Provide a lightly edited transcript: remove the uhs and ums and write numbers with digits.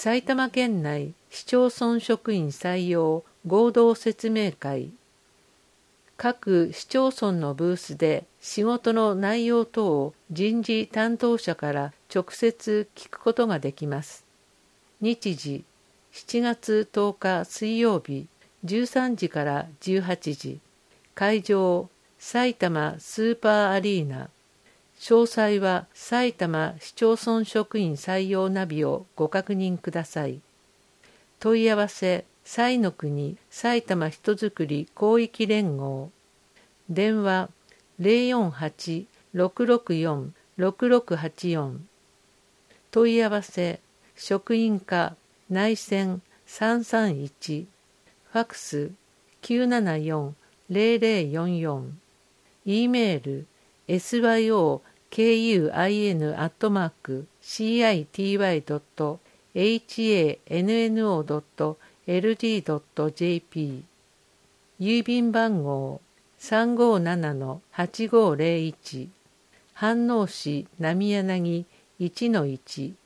埼玉県内市町村職員採用合同説明会。各市町村のブースで仕事の内容等を人事担当者から直接聞くことができます。日時、7月10日水曜日13時から18時。会場、埼玉スーパーアリーナ。詳細は埼玉市町村職員採用ナビをご確認ください。問い合わせ、彩の国埼玉人づくり広域連合。電話 048-664-6684。問い合わせ、職員課内線331。ファクス 974-0044。E メール syukin.city.hanno.ld.jp。 郵便番号 357-8501。飯能市浪柳 1-1